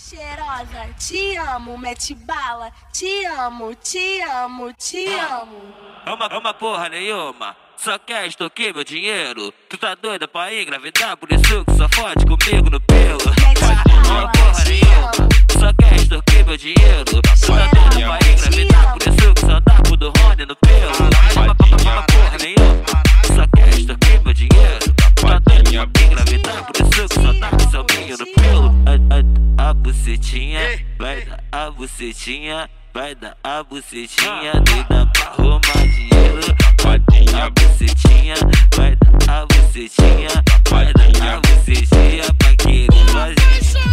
Cheirosa, te amo, mete bala, te amo, te amo, te amo. É uma porra nenhuma, só quer extorquir meu dinheiro. Tu tá doida pra engravidar, por isso que só fode comigo no pelo. É uma porra nenhuma, só quer extorquir meu dinheiro. Tu tá doida pra engravidar, por isso que só dá pro do Rony no pelo. É uma porra nenhuma, só quer extorquir meu dinheiro. Tu tá doida pra engravidar, por isso que só dá pro seu milho no pelo. A bucetinha, vai dar a bucetinha, vai dar a bucetinha, doida pra arrumar dinheiro. Vai dar a bucetinha, vai dar a bucetinha, vai dar a bucetinha pra querer fazer.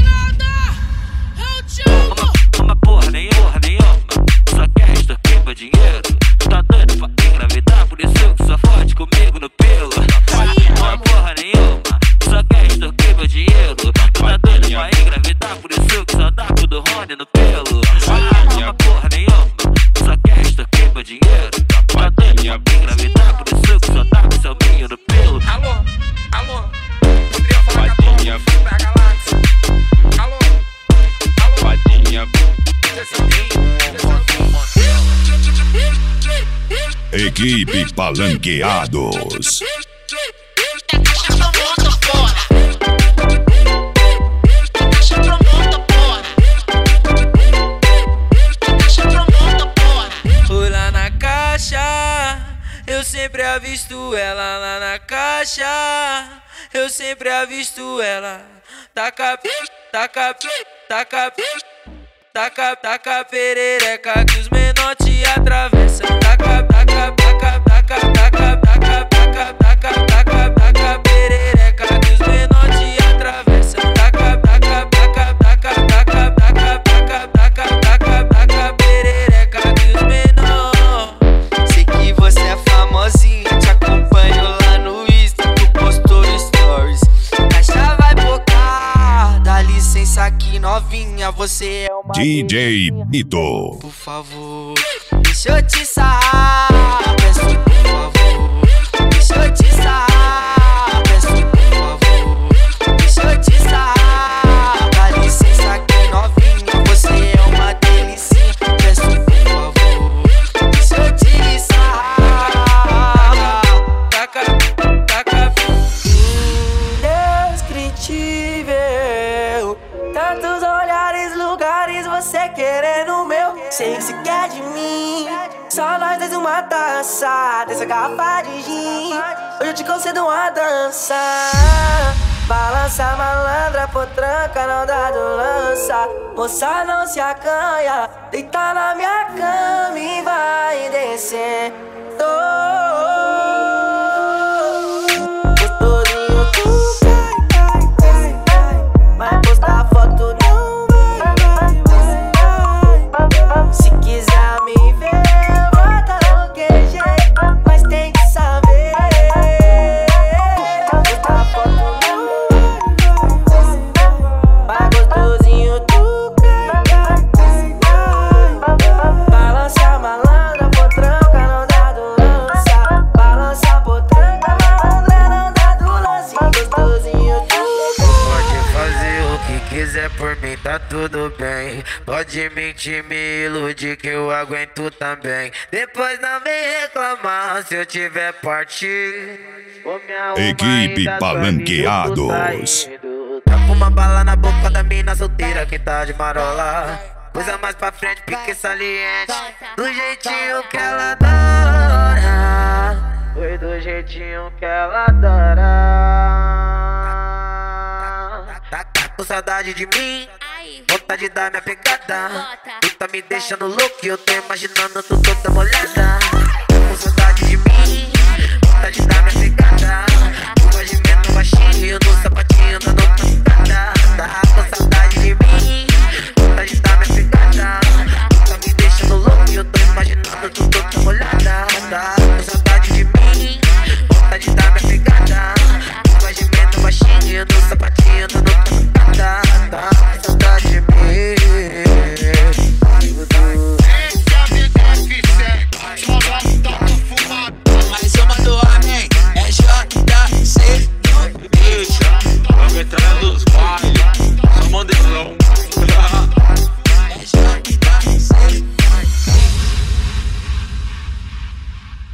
Uma porra nenhuma, só quer extorquir meu dinheiro. Tá doido pra engravidar, por isso que só fode comigo no pelo. Uma porra nenhuma, só quer extorquir meu dinheiro. Tá doido pra engravidar, por isso que só dá pro do Rony no pelo. Uma porra nenhuma, só quer extorquir meu dinheiro. Tá doido pra engravidar, por isso que só dá pro seu milho no pelo. Alô, poderia falar com a tua filho da galáxia? Alô, Vadinha. Equipe Palanqueados. Fui lá na caixa, eu sempre avisto ela lá na caixa. Eu sempre avisto ela. Taca perereca que os menor te atravessa. Taca perereca que os menor te atravessa. Taca perereca que os menor. Sei que você é famosinha, te acompanho lá no Insta, tu postou stories. Caixa vai bocar, dá licença aqui novinha, você é uma DJ Bito. por favor, deixa eu te sarrar, peço por favor. Deixa eu te sarrar, peço por favor. Deixa eu te sarrar, dá licença aqui novinha, você é uma delicinha. Peço por favor, deixa eu te sarrar. Taca indescritível, tantos olhares, lugares, você querendo o meu. Sei que você quer de mim, só nós dois uma dança, dessa garrafa de gin. Hoje eu te concedo uma dança. Balança malandra, potranca, não dá do lança. Moça não se acanha, deita na minha cama e vai descer. Gostosinho tu cai, mas postar foto não vai. Se quiser me ver, bota no QG, mas tem que saber. Postar foto não vai. Mas gostosinho tu cai. Balança malandra, potranca, não dá do lança. Balança potranca, malandra, não dá do lance. Gostosinho tu cai. Pode fazer o que quiser por mim, tá tudo bem. Pode mentir, me iludir que eu aguento também. Depois não vem reclamar se eu tiver partir. Vou me arrumar Equipe ainda, Palanqueados. tô indo. Tá com uma bala na boca da mina solteira que tá de marola. Coisa mais pra frente, pique saliente. Do jeitinho que ela adora. Foi do jeitinho que ela adora. Tá com saudade de mim, vontade de dar minha pegada. Tu tá me deixando louco e eu tô imaginando tu toda molhada. Tá com saudade de mim, vontade de dar minha pegada. Tu movimento baixinho no sapatinho dando pancada. Tá com saudade de